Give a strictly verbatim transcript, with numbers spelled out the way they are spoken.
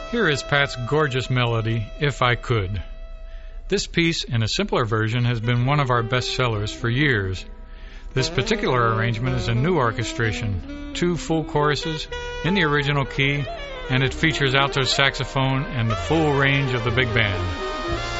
Here is Pat's gorgeous melody, If I Could. This piece, in a simpler version, has been one of our best sellers for years. This particular arrangement is a new orchestration, two full choruses in the original key, and it features alto saxophone and the full range of the big band.